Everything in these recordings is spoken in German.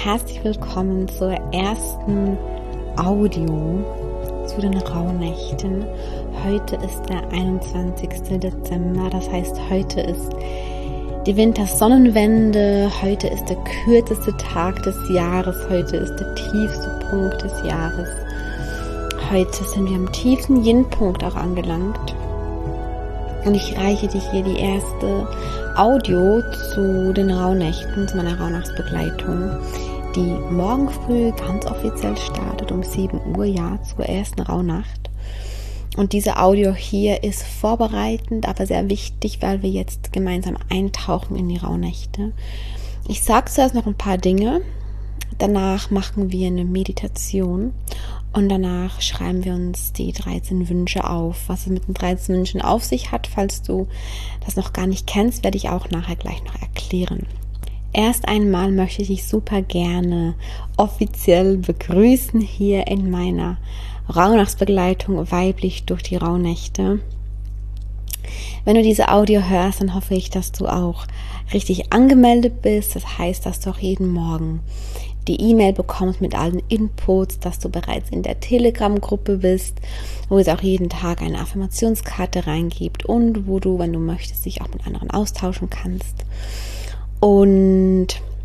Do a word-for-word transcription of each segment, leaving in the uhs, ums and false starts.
herzlich willkommen zur ersten Audio zu den Rauhnächten. Heute ist der einundzwanzigster Dezember, das heißt, heute ist die Wintersonnenwende, heute ist der kürzeste Tag des Jahres, heute ist der tiefste Punkt des Jahres. Heute sind wir am tiefsten Yin-Punkt auch angelangt. Und ich reiche dir hier die erste Audio zu den Rauhnächten, zu meiner Rauhnachtsbegleitung, die morgen früh ganz offiziell startet um sieben Uhr, ja, zur ersten Rauhnacht. Und diese Audio hier ist vorbereitend, aber sehr wichtig, weil wir jetzt gemeinsam eintauchen in die Rauhnächte. Ich sage zuerst noch ein paar Dinge, danach machen wir eine Meditation. Und danach schreiben wir uns die dreizehn Wünsche auf. Was es mit den dreizehn Wünschen auf sich hat, falls du das noch gar nicht kennst, werde ich auch nachher gleich noch erklären. Erst einmal möchte ich dich super gerne offiziell begrüßen hier in meiner Rauhnachtsbegleitung weiblich durch die Rauhnächte. Wenn du diese Audio hörst, dann hoffe ich, dass du auch richtig angemeldet bist. Das heißt, dass du auch jeden Morgen die E-Mail bekommst mit allen Inputs, dass du bereits in der Telegram-Gruppe bist, wo es auch jeden Tag eine Affirmationskarte reingibt und wo du, wenn du möchtest, dich auch mit anderen austauschen kannst. Und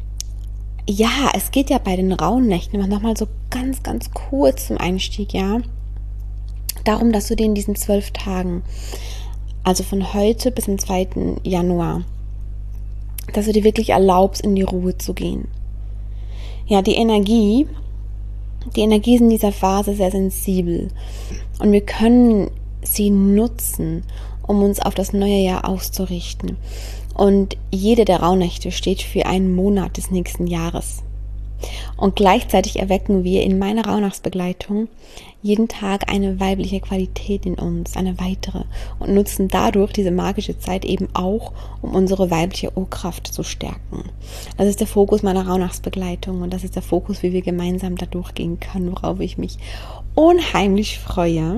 ja, es geht ja bei den Rauhnächten nochmal so ganz, ganz kurz zum Einstieg, ja, darum, dass du dir in diesen zwölf Tagen, also von heute bis zum zweiten Januar, dass du dir wirklich erlaubst, in die Ruhe zu gehen. Ja, die Energie, die Energie ist in dieser Phase sehr sensibel und wir können sie nutzen, um uns auf das neue Jahr auszurichten. Und jede der Rauhnächte steht für einen Monat des nächsten Jahres. Und gleichzeitig erwecken wir in meiner Rauhnachtsbegleitung jeden Tag eine weibliche Qualität in uns, eine weitere, und nutzen dadurch diese magische Zeit eben auch, um unsere weibliche Urkraft zu stärken. Das ist der Fokus meiner Rauhnachtsbegleitung und das ist der Fokus, wie wir gemeinsam da durchgehen können, worauf ich mich unheimlich freue.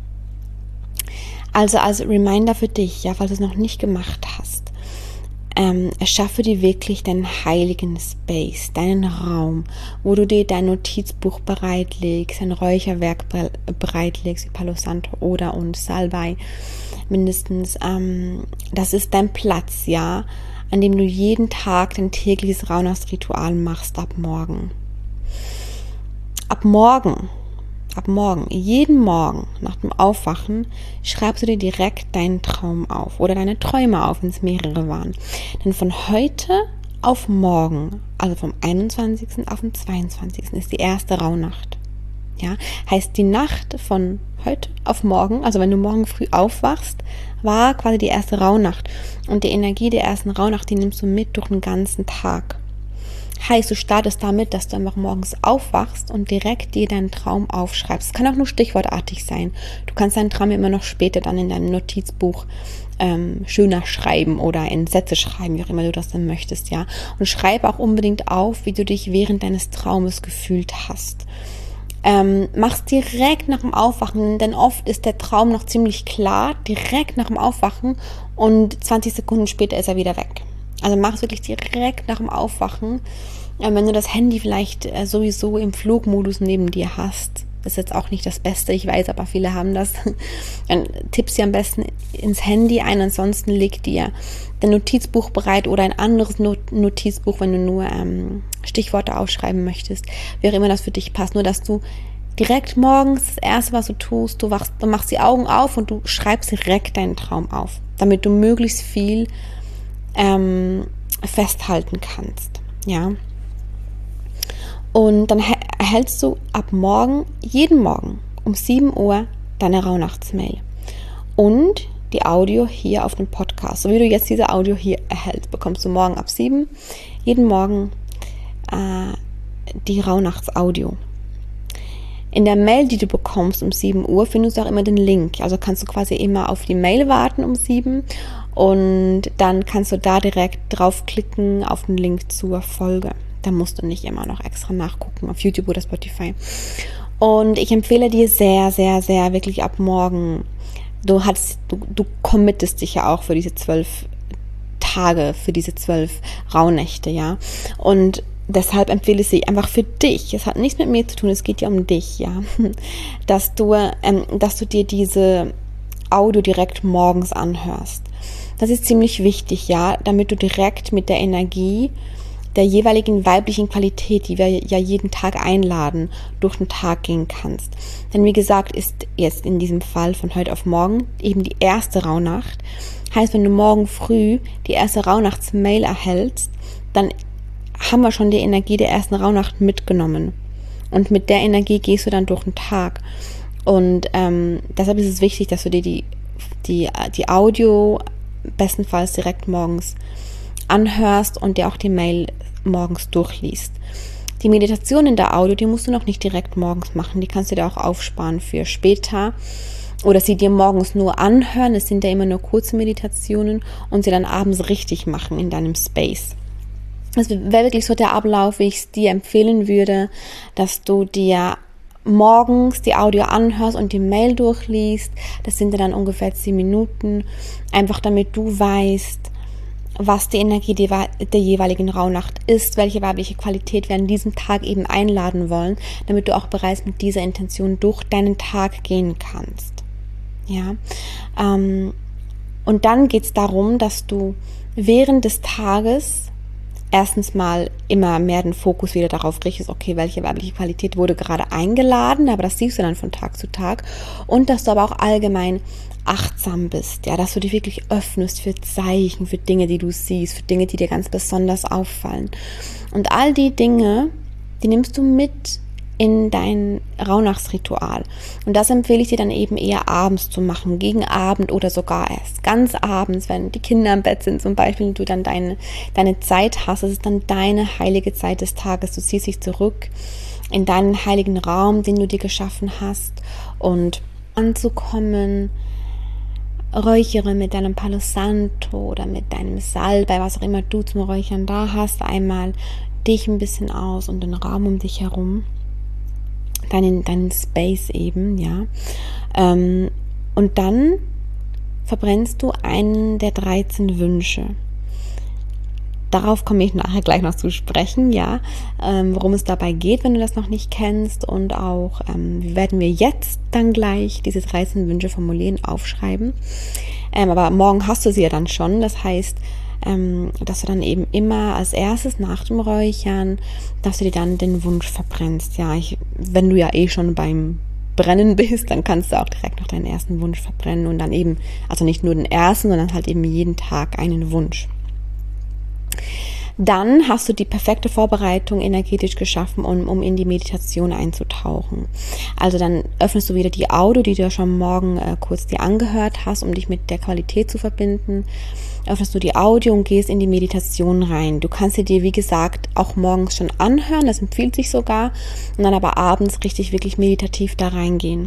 Also als Reminder für dich, ja, falls du es noch nicht gemacht hast, Ähm, erschaffe dir wirklich deinen heiligen Space, deinen Raum, wo du dir dein Notizbuch bereitlegst, ein Räucherwerk bereitlegst, wie Palo Santo oder und Salbei mindestens. Ähm, das ist dein Platz, ja, an dem du jeden Tag dein tägliches Rauhnachtsritual machst ab morgen. Ab morgen. Ab morgen, jeden Morgen nach dem Aufwachen, schreibst du dir direkt deinen Traum auf oder deine Träume auf, wenn es mehrere waren. Denn von heute auf morgen, also vom einundzwanzigsten auf den zweiundzwanzigsten ist die erste Rauhnacht. Ja, heißt die Nacht von heute auf morgen, also wenn du morgen früh aufwachst, war quasi die erste Rauhnacht. Und die Energie der ersten Rauhnacht, die nimmst du mit durch den ganzen Tag. Heißt, du startest damit, dass du einfach morgens aufwachst und direkt dir deinen Traum aufschreibst. Es kann auch nur stichwortartig sein. Du kannst deinen Traum immer noch später dann in deinem Notizbuch ähm, schöner schreiben oder in Sätze schreiben, wie auch immer du das dann möchtest, ja. Und schreib auch unbedingt auf, wie du dich während deines Traumes gefühlt hast. Ähm, mach's direkt nach dem Aufwachen, denn oft ist der Traum noch ziemlich klar, direkt nach dem Aufwachen und zwanzig Sekunden später ist er wieder weg. Also mach es wirklich direkt nach dem Aufwachen. Wenn du das Handy vielleicht sowieso im Flugmodus neben dir hast, ist jetzt auch nicht das Beste, ich weiß, aber viele haben das, dann tippst du am besten ins Handy ein, ansonsten leg dir dein Notizbuch bereit oder ein anderes Not- Notizbuch, wenn du nur ähm, Stichworte aufschreiben möchtest, wie auch immer das für dich passt, nur dass du direkt morgens, das Erste, was du tust, du, wachst, du machst die Augen auf und du schreibst direkt deinen Traum auf, damit du möglichst viel ähm, festhalten kannst, ja. Und dann erhältst du ab morgen, jeden Morgen um sieben Uhr deine Rauhnachtsmail und die Audio hier auf dem Podcast. So wie du jetzt diese Audio hier erhältst, bekommst du morgen ab sieben, jeden Morgen äh, die Rauhnachtsaudio. In der Mail, die du bekommst um sieben Uhr, findest du auch immer den Link. Also kannst du quasi immer auf die Mail warten um sieben und dann kannst du da direkt draufklicken auf den Link zur Folge. Da musst du nicht immer noch extra nachgucken auf YouTube oder Spotify. Und ich empfehle dir sehr, sehr, sehr wirklich ab morgen, du hast, du, du committest dich ja auch für diese zwölf Tage, für diese zwölf Rauhnächte, ja. Und deshalb empfehle ich sie einfach für dich. Es hat nichts mit mir zu tun, es geht ja um dich, ja. Dass du, ähm, dass du dir diese Audio direkt morgens anhörst. Das ist ziemlich wichtig, ja, damit du direkt mit der Energie der jeweiligen weiblichen Qualität, die wir ja jeden Tag einladen, durch den Tag gehen kannst. Denn wie gesagt, ist jetzt in diesem Fall von heute auf morgen eben die erste Rauhnacht. Heißt, wenn du morgen früh die erste Rauhnachtsmail erhältst, dann haben wir schon die Energie der ersten Rauhnacht mitgenommen. Und mit der Energie gehst du dann durch den Tag. Und ähm, deshalb ist es wichtig, dass du dir die, die, die Audio bestenfalls direkt morgens anhörst und dir auch die Mail morgens durchliest. Die Meditation in der Audio, die musst du noch nicht direkt morgens machen. Die kannst du dir auch aufsparen für später. Oder sie dir morgens nur anhören. Es sind ja immer nur kurze Meditationen und sie dann abends richtig machen in deinem Space. Das wäre wirklich so der Ablauf, wie ich es dir empfehlen würde, dass du dir morgens die Audio anhörst und die Mail durchliest. Das sind dann ungefähr zehn Minuten. Einfach damit du weißt, was die Energie der, der jeweiligen Rauhnacht ist, welche weibliche Qualität wir an diesem Tag eben einladen wollen, damit du auch bereits mit dieser Intention durch deinen Tag gehen kannst. Ja, ähm, und dann geht es darum, dass du während des Tages erstens mal immer mehr den Fokus wieder darauf richtest, okay, welche weibliche Qualität wurde gerade eingeladen, aber das siehst du dann von Tag zu Tag, und dass du aber auch allgemein achtsam bist, ja, dass du dich wirklich öffnest für Zeichen, für Dinge, die du siehst, für Dinge, die dir ganz besonders auffallen. Und all die Dinge, die nimmst du mit in dein Rauhnachtsritual. Und das empfehle ich dir dann eben eher abends zu machen, gegen Abend oder sogar erst ganz abends, wenn die Kinder im Bett sind zum Beispiel und du dann deine, deine Zeit hast. Das ist dann deine heilige Zeit des Tages. Du ziehst dich zurück in deinen heiligen Raum, den du dir geschaffen hast, und anzukommen, räuchere mit deinem Palo Santo oder mit deinem Salbei, was auch immer du zum Räuchern da hast, einmal dich ein bisschen aus und den Raum um dich herum. Deinen, deinen Space eben, ja. Ähm, und dann verbrennst du einen der dreizehn Wünsche. Darauf komme ich nachher gleich noch zu sprechen, ja, ähm, worum es dabei geht, wenn du das noch nicht kennst, und auch ähm, werden wir jetzt dann gleich diese dreizehn Wünsche formulieren, aufschreiben. Ähm, aber morgen hast du sie ja dann schon, das heißt, Ähm, dass du dann eben immer als erstes nach dem Räuchern, dass du dir dann den Wunsch verbrennst. Ja, ich, wenn du ja eh schon beim Brennen bist, dann kannst du auch direkt noch deinen ersten Wunsch verbrennen und dann eben, also nicht nur den ersten, sondern halt eben jeden Tag einen Wunsch. Dann hast du die perfekte Vorbereitung energetisch geschaffen, um, um in die Meditation einzutauchen. Also dann öffnest du wieder die Audio, die du ja schon morgen äh, kurz dir angehört hast, um dich mit der Qualität zu verbinden. Öffnest du die Audio und gehst in die Meditation rein. Du kannst sie dir, wie gesagt, auch morgens schon anhören, das empfiehlt sich sogar, und dann aber abends richtig, wirklich meditativ da reingehen.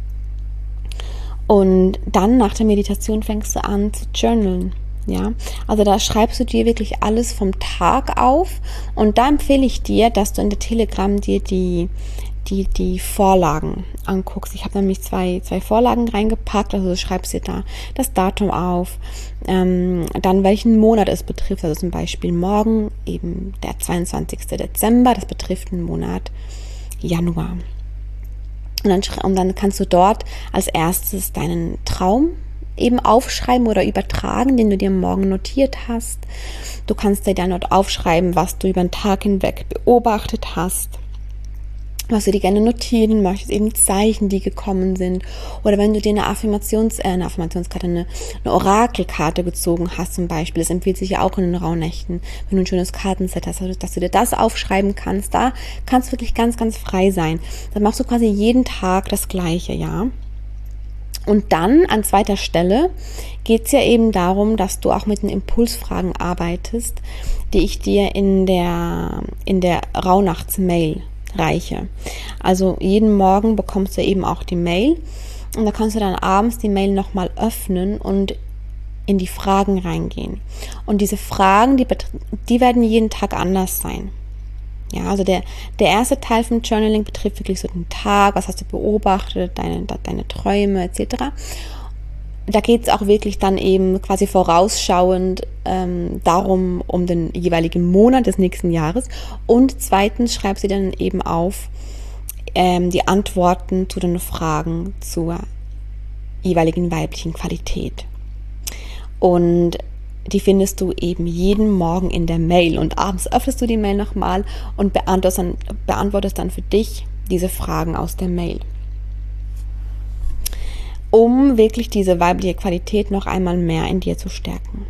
Und dann nach der Meditation fängst du an zu journalen. Ja, also da schreibst du dir wirklich alles vom Tag auf, und da empfehle ich dir, dass du in der Telegram dir die die die Vorlagen anguckst. Ich habe nämlich zwei zwei Vorlagen reingepackt, also du schreibst dir da das Datum auf, ähm, dann welchen Monat es betrifft, also zum Beispiel morgen eben der zweiundzwanzigster Dezember, das betrifft den Monat Januar. Und dann, und dann kannst du dort als erstes deinen Traum eben aufschreiben oder übertragen, den du dir morgen notiert hast. Du kannst dir dann dort aufschreiben, was du über den Tag hinweg beobachtet hast, was du dir gerne notieren möchtest, eben Zeichen, die gekommen sind. Oder wenn du dir eine Affirmations, äh, eine Affirmationskarte, eine, eine Orakelkarte gezogen hast zum Beispiel, das empfiehlt sich ja auch in den Rauhnächten, wenn du ein schönes Kartenset hast, also, dass du dir das aufschreiben kannst, da kannst du wirklich ganz, ganz frei sein. Dann machst du quasi jeden Tag das Gleiche, ja. Und dann an zweiter Stelle geht es ja eben darum, dass du auch mit den Impulsfragen arbeitest, die ich dir in der, in der Rauhnachtsmail reiche. Also jeden Morgen bekommst du eben auch die Mail, und da kannst du dann abends die Mail nochmal öffnen und in die Fragen reingehen. Und diese Fragen, die, die werden jeden Tag anders sein. Ja, also der, der erste Teil vom Journaling betrifft wirklich so den Tag, was hast du beobachtet, deine, deine Träume et cetera. da geht es auch wirklich dann eben quasi vorausschauend ähm, darum, um den jeweiligen Monat des nächsten Jahres. Und zweitens schreibst du dann eben auf ähm, die Antworten zu den Fragen zur jeweiligen weiblichen Qualität. Und die findest du eben jeden Morgen in der Mail. Und abends öffnest du die Mail nochmal und beantwortest dann, beantwortest dann für dich diese Fragen aus der Mail, um wirklich diese weibliche Qualität noch einmal mehr in dir zu stärken.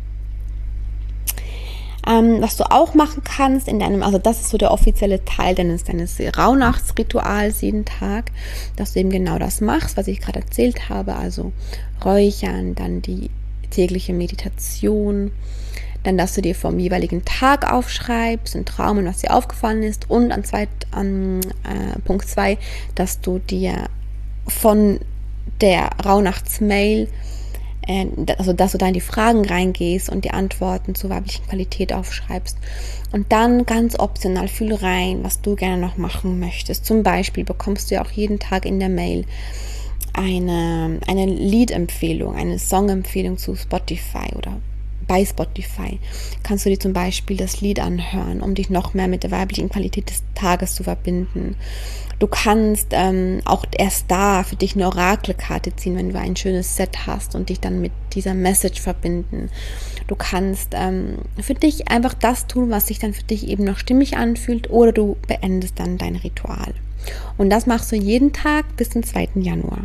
Ähm, was du auch machen kannst in deinem, also das ist so der offizielle Teil deines, deines Rauhnachtsrituals jeden Tag, dass du eben genau das machst, was ich gerade erzählt habe, also Räuchern, dann die tägliche Meditation, dann, dass du dir vom jeweiligen Tag aufschreibst, einen Traum und was dir aufgefallen ist, und an, zweit, an äh, Punkt zwei, dass du dir von der Rauhnachtsmail, äh, also dass du da in die Fragen reingehst und die Antworten zur weiblichen Qualität aufschreibst. Und dann ganz optional fühl rein, was du gerne noch machen möchtest. Zum Beispiel bekommst du ja auch jeden Tag in der Mail eine, eine Liedempfehlung, eine Songempfehlung zu Spotify oder bei Spotify. Kannst du dir zum Beispiel das Lied anhören, um dich noch mehr mit der weiblichen Qualität des Tages zu verbinden. Du kannst ähm, auch erst da für dich eine Orakelkarte ziehen, wenn du ein schönes Set hast und dich dann mit dieser Message verbinden. Du kannst ähm, für dich einfach das tun, was sich dann für dich eben noch stimmig anfühlt, oder du beendest dann dein Ritual. Und das machst du jeden Tag bis zum zweiten Januar.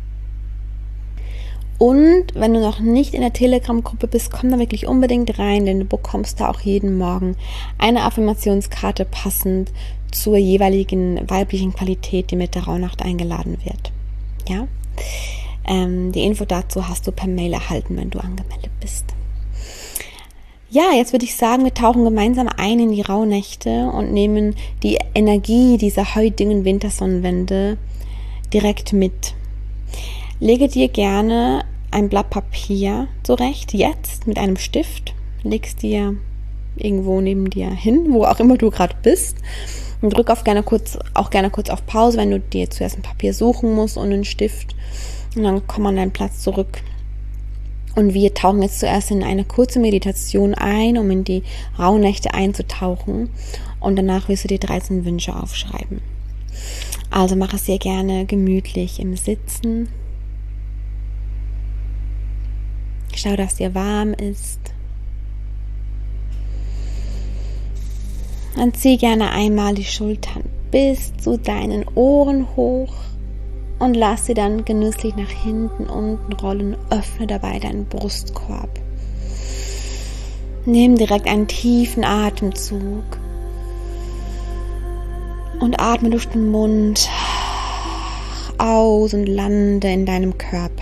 Und wenn du noch nicht in der Telegram-Gruppe bist, komm da wirklich unbedingt rein, denn du bekommst da auch jeden Morgen eine Affirmationskarte passend zur jeweiligen weiblichen Qualität, die mit der Rauhnacht eingeladen wird. Ja, ähm, die Info dazu hast du per Mail erhalten, wenn du angemeldet bist. Ja, jetzt würde ich sagen, wir tauchen gemeinsam ein in die Rauhnächte und nehmen die Energie dieser heutigen Wintersonnenwende direkt mit. Lege dir gerne ein Blatt Papier zurecht, jetzt mit einem Stift, legst dir irgendwo neben dir hin, wo auch immer du gerade bist, und drück auf gerne kurz, auch gerne kurz auf Pause, wenn du dir zuerst ein Papier suchen musst und einen Stift, und dann komm an deinen Platz zurück. Und wir tauchen jetzt zuerst in eine kurze Meditation ein, um in die Rauhnächte einzutauchen, und danach wirst du dir dreizehn Wünsche aufschreiben. Also mach es dir gerne gemütlich im Sitzen. Schau, dass dir warm ist. Dann zieh gerne einmal die Schultern bis zu deinen Ohren hoch und lass sie dann genüsslich nach hinten unten rollen. Öffne dabei deinen Brustkorb. Nimm direkt einen tiefen Atemzug und atme durch den Mund aus und lande in deinem Körper.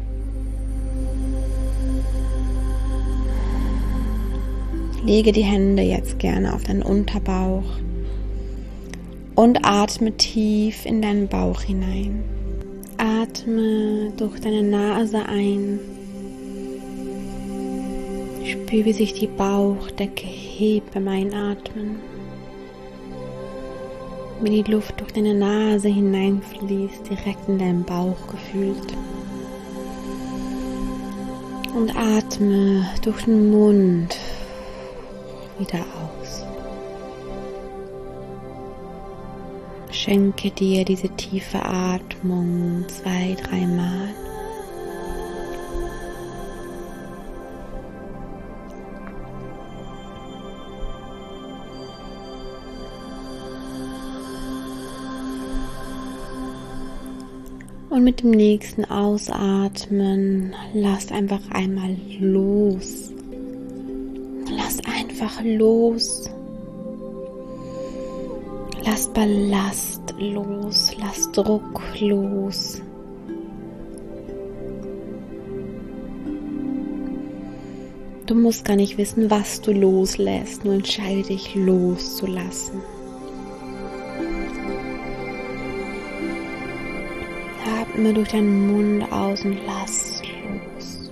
Lege die Hände jetzt gerne auf deinen Unterbauch und atme tief in deinen Bauch hinein. Atme durch deine Nase ein. Spüre, wie sich die Bauchdecke hebt beim Einatmen. Wie die Luft durch deine Nase hineinfließt, direkt in deinen Bauch gefühlt. Und atme durch den Mund wieder aus. Schenke dir diese tiefe Atmung zwei, dreimal. Und mit dem nächsten Ausatmen lass einfach einmal los. Lass einfach los. Lass Ballast los. Lass Druck los. Du musst gar nicht wissen, was du loslässt. Nur entscheide dich, loszulassen. Atme durch deinen Mund aus und lass los.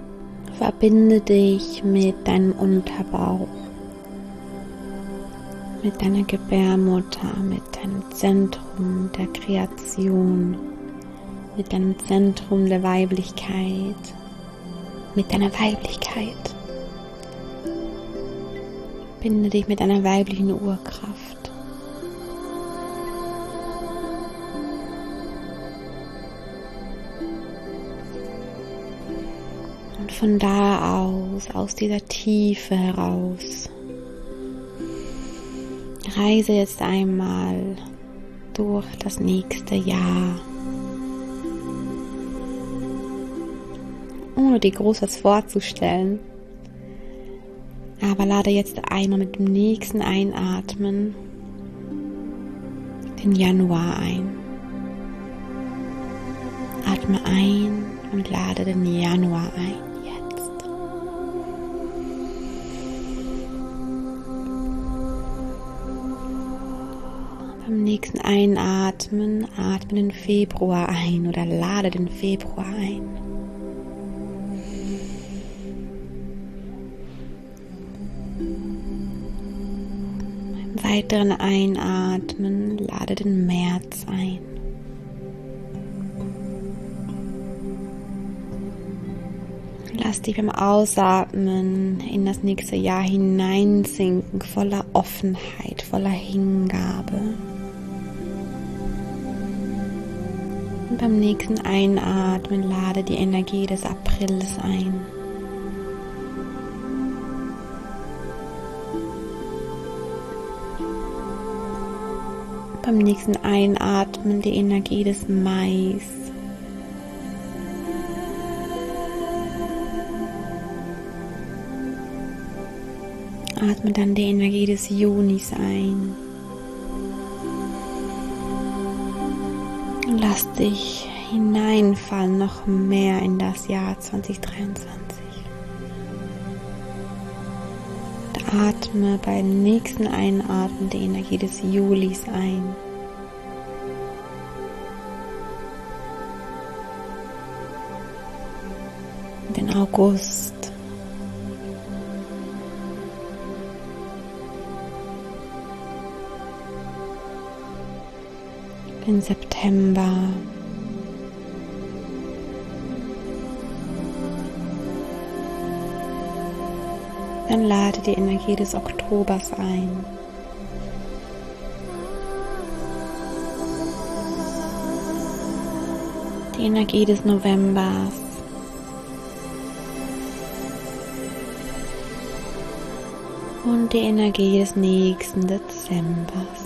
Verbinde dich mit deinem Unterbauch. mit deiner Gebärmutter, mit deinem Zentrum der Kreation, mit deinem Zentrum der Weiblichkeit, mit deiner Weiblichkeit. Binde dich mit deiner weiblichen Urkraft. Und von da aus, aus dieser Tiefe heraus, reise jetzt einmal durch das nächste Jahr, ohne dir groß was vorzustellen. Aber lade jetzt einmal mit dem nächsten Einatmen den Januar ein. Atme ein und lade den Januar ein. Jetzt. Beim nächsten Einatmen atme den Februar ein oder lade den Februar ein. Weiteren Einatmen, lade den März ein. Lass dich beim Ausatmen in das nächste Jahr hineinsinken, voller Offenheit, voller Hingabe. Und beim nächsten Einatmen lade die Energie des Aprils ein. Beim nächsten Einatmen die Energie des Mais. Atme dann die Energie des Junis ein. Und lass dich hineinfallen noch mehr in das Jahr zwanzig dreiundzwanzig. Atme beim nächsten Einatmen die Energie des Julis ein. Den August. Den September. Dann lade die Energie des Oktobers ein. Die Energie des Novembers. Und die Energie des nächsten Dezembers.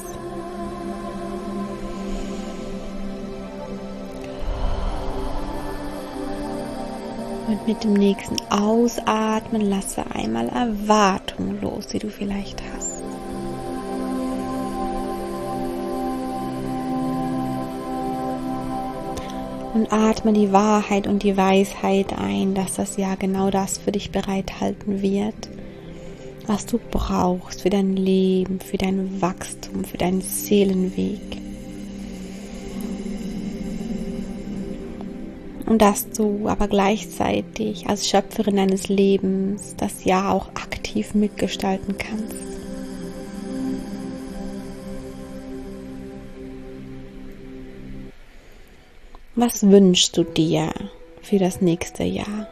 Und mit dem nächsten Ausatmen lasse einmal Erwartungen los, die du vielleicht hast. Und atme die Wahrheit und die Weisheit ein, dass das Jahr genau das für dich bereithalten wird, was du brauchst für dein Leben, für dein Wachstum, für deinen Seelenweg. Und dass du aber gleichzeitig als Schöpferin deines Lebens das Jahr auch aktiv mitgestalten kannst. Was wünschst du dir für das nächste Jahr?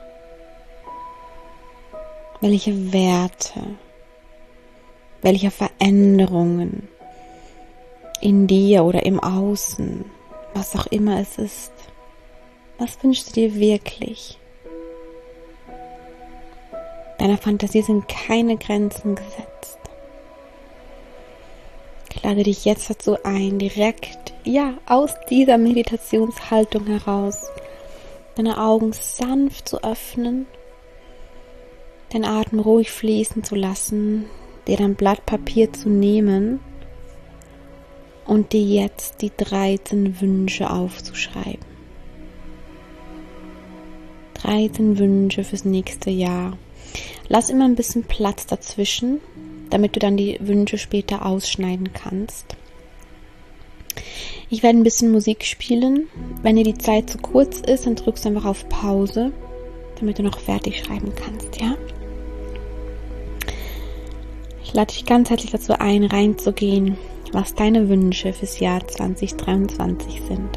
Welche Werte, welche Veränderungen in dir oder im Außen, was auch immer es ist, was wünschst du dir wirklich? Deiner Fantasie sind keine Grenzen gesetzt. Ich lade dich jetzt dazu ein, direkt, ja, aus dieser Meditationshaltung heraus, deine Augen sanft zu öffnen, den Atem ruhig fließen zu lassen, dir dein Blatt Papier zu nehmen und dir jetzt die dreizehn Wünsche aufzuschreiben. dreizehn Wünsche fürs nächste Jahr. Lass immer ein bisschen Platz dazwischen, damit du dann die Wünsche später ausschneiden kannst. Ich werde ein bisschen Musik spielen. Wenn dir die Zeit zu kurz ist, dann drückst du einfach auf Pause, damit du noch fertig schreiben kannst, ja? Ich lade dich ganz herzlich dazu ein, reinzugehen, was deine Wünsche fürs Jahr zwanzig dreiundzwanzig sind.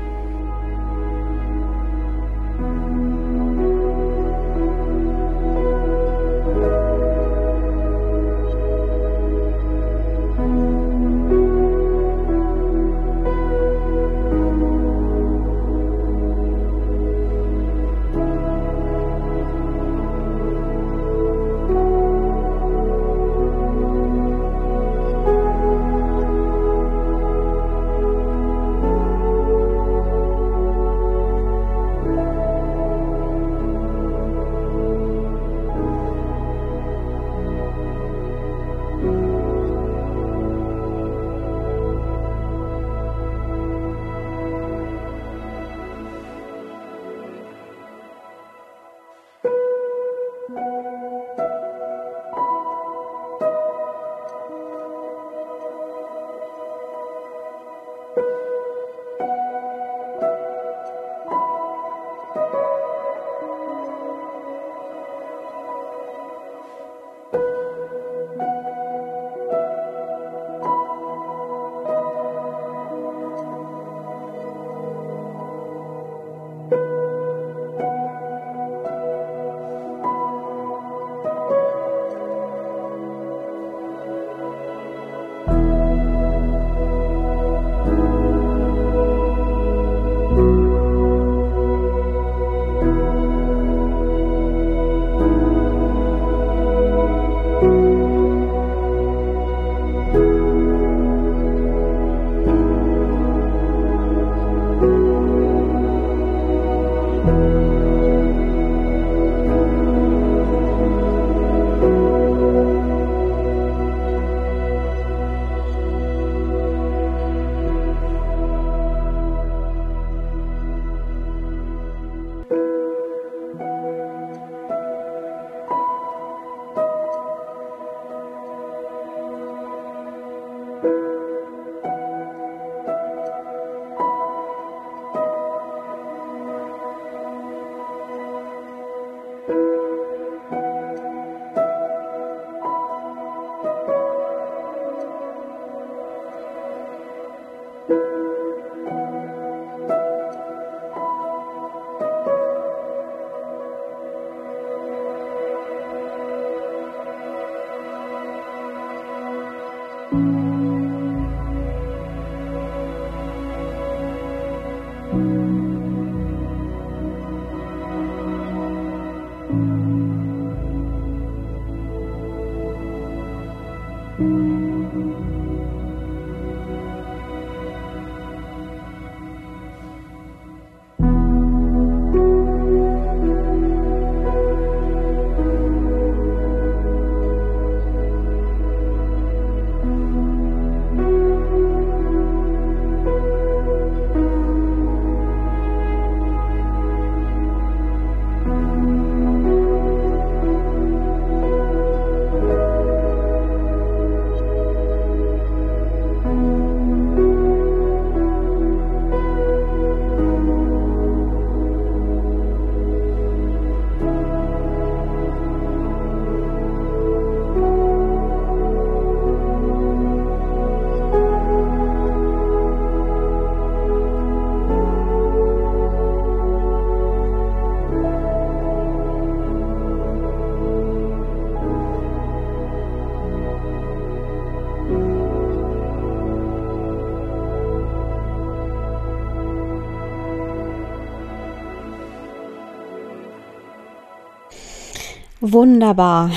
Wunderbar.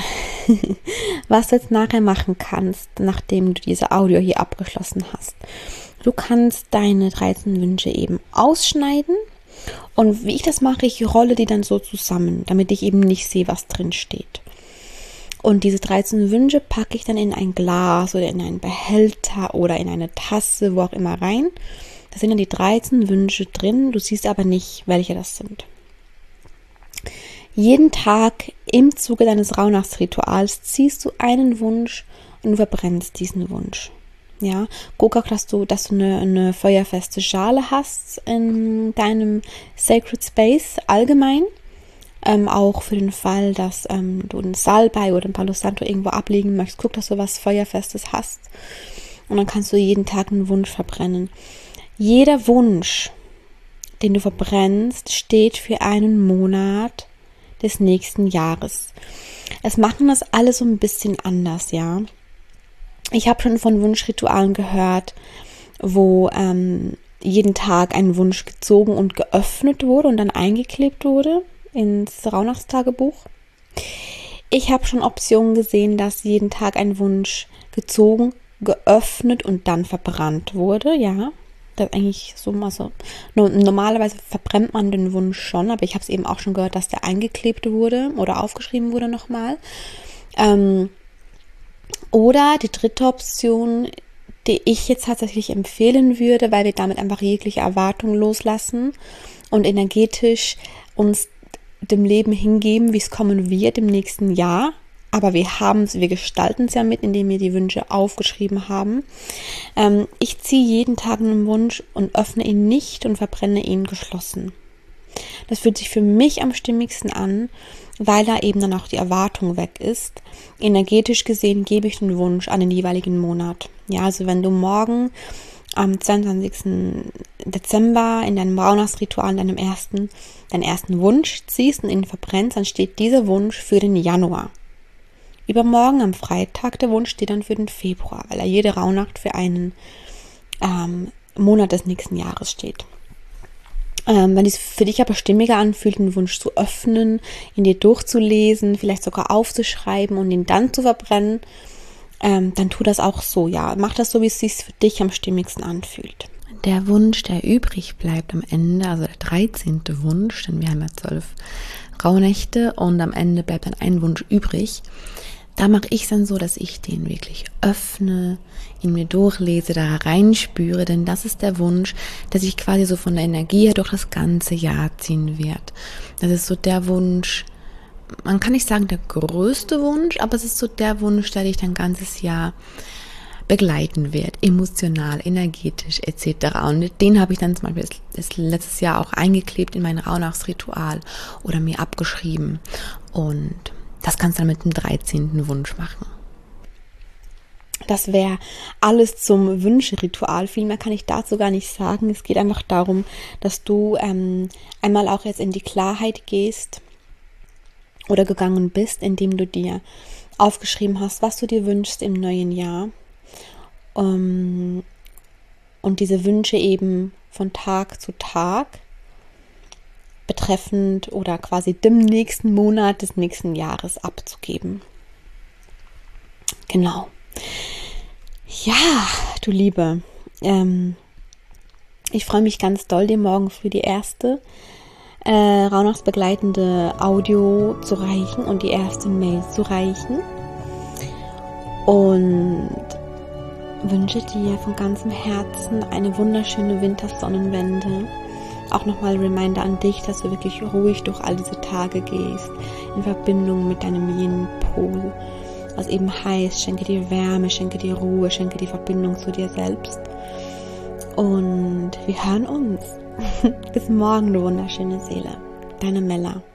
Was du jetzt nachher machen kannst, nachdem du diese Audio hier abgeschlossen hast. Du kannst deine dreizehn Wünsche eben ausschneiden und wie ich das mache, ich rolle die dann so zusammen, damit ich eben nicht sehe, was drin steht. Und diese dreizehn Wünsche packe ich dann in ein Glas oder in einen Behälter oder in eine Tasse, wo auch immer rein. Da sind dann die dreizehn Wünsche drin, du siehst aber nicht, welche das sind. Jeden Tag im Zuge deines Rauhnachtsrituals ziehst du einen Wunsch und du verbrennst diesen Wunsch. Ja, guck auch, dass du, dass du eine, eine feuerfeste Schale hast in deinem Sacred Space allgemein. Ähm, auch für den Fall, dass ähm, du einen Salbei oder ein Palo Santo irgendwo ablegen möchtest. Guck, dass du was Feuerfestes hast. Und dann kannst du jeden Tag einen Wunsch verbrennen. Jeder Wunsch, den du verbrennst, steht für einen Monat des nächsten Jahres. Es machen das alle so ein bisschen anders, ja. Ich habe schon von Wunschritualen gehört, wo ähm, jeden Tag ein Wunsch gezogen und geöffnet wurde und dann eingeklebt wurde ins Rauhnachtstagebuch. Ich habe schon Optionen gesehen, dass jeden Tag ein Wunsch gezogen, geöffnet und dann verbrannt wurde, ja. Das ist eigentlich so, also normalerweise verbrennt man den Wunsch schon, aber ich habe es eben auch schon gehört, dass der eingeklebt wurde oder aufgeschrieben wurde nochmal. Ähm, oder die dritte Option, die ich jetzt tatsächlich empfehlen würde, weil wir damit einfach jegliche Erwartung loslassen und energetisch uns dem Leben hingeben, wie es kommen wird im nächsten Jahr. Aber wir haben es, wir gestalten es ja mit, indem wir die Wünsche aufgeschrieben haben. Ähm, ich ziehe jeden Tag einen Wunsch und öffne ihn nicht und verbrenne ihn geschlossen. Das fühlt sich für mich am stimmigsten an, weil da eben dann auch die Erwartung weg ist. Energetisch gesehen gebe ich den Wunsch an den jeweiligen Monat. Ja, also wenn du morgen am zweiundzwanzigsten Dezember in deinem Rauhnachtsritual, in deinem ersten, deinen ersten Wunsch ziehst und ihn verbrennst, dann steht dieser Wunsch für den Januar. Übermorgen am Freitag der Wunsch steht dann für den Februar, weil er jede Rauhnacht für einen ähm, Monat des nächsten Jahres steht. Ähm, wenn es für dich aber stimmiger anfühlt, den Wunsch zu öffnen, ihn dir durchzulesen, vielleicht sogar aufzuschreiben und ihn dann zu verbrennen, ähm, dann tu das auch so, ja. Mach das so, wie es sich für dich am stimmigsten anfühlt. Der Wunsch, der übrig bleibt am Ende, also der dreizehnte Wunsch, denn wir haben ja zwölf Rauhnächte und am Ende bleibt dann ein Wunsch übrig. Da mache ich es dann so, dass ich den wirklich öffne, ihn mir durchlese, da reinspüre, denn das ist der Wunsch, der sich quasi so von der Energie her durch das ganze Jahr ziehen wird. Das ist so der Wunsch, man kann nicht sagen der größte Wunsch, aber es ist so der Wunsch, der dich dein ganzes Jahr begleiten wird, emotional, energetisch et cetera. Und den habe ich dann zum Beispiel das letztes Jahr auch eingeklebt in mein Rauhnachtsritual oder mir abgeschrieben. Und das kannst du dann mit dem dreizehnten Wunsch machen. Das wäre alles zum Wünschritual. Viel mehr kann ich dazu gar nicht sagen. Es geht einfach darum, dass du ähm, einmal auch jetzt in die Klarheit gehst oder gegangen bist, indem du dir aufgeschrieben hast, was du dir wünschst im neuen Jahr. Um, und diese Wünsche eben von Tag zu Tag betreffend oder quasi dem nächsten Monat des nächsten Jahres abzugeben. Genau. Ja, du Liebe, ähm, ich freue mich ganz doll, dir morgen für die erste äh, Rauhnachtsbegleitende Audio zu reichen und die erste Mail zu reichen. Und wünsche dir von ganzem Herzen eine wunderschöne Wintersonnenwende. Auch nochmal Reminder an dich, dass du wirklich ruhig durch all diese Tage gehst, in Verbindung mit deinem Yin-Pol. Was eben heißt, schenke dir Wärme, schenke dir Ruhe, schenke dir Verbindung zu dir selbst. Und wir hören uns. Bis morgen, du wunderschöne Seele. Deine Mella.